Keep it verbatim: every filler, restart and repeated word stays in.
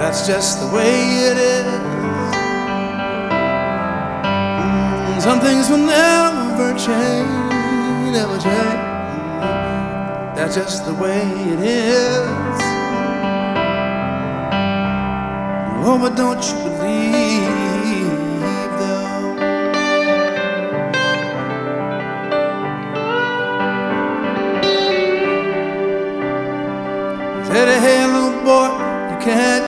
That's just the way it is. Mm, some things will never change, never change. That's just the way it is. Oh, but don't you believe